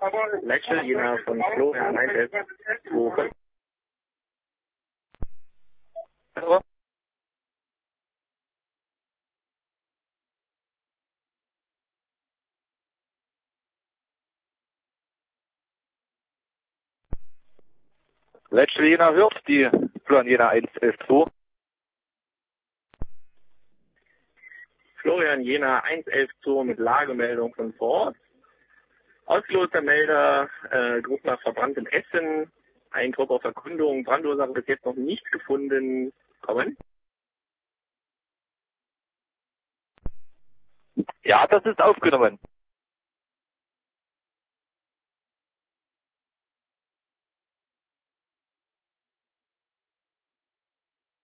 Lecce, Jena von Florian 112. Hallo? Lecce Jena hört die Florian Jena 112. Florian Jena 112 mit Lagemeldung von vor Ort. Ausgeloster Melder, Gruppe nach verbranntem Essen, ein Gruppe auf Erkundung, Brandursache bis jetzt noch nicht gefunden. Kommen. Ja, das ist aufgenommen.